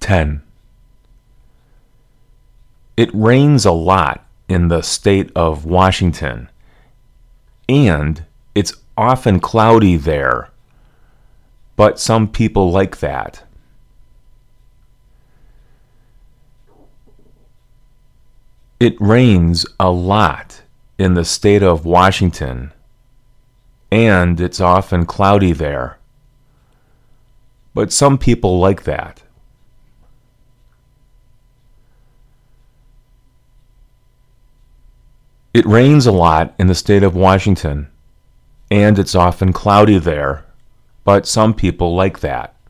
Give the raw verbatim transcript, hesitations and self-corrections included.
ten. It rains a lot in the state of Washington, and it's often cloudy there, but some people like that. It rains a lot in the state of Washington, and it's often cloudy there, but some people like that. It rains a lot in the state of Washington, and it's often cloudy there, but some people like that.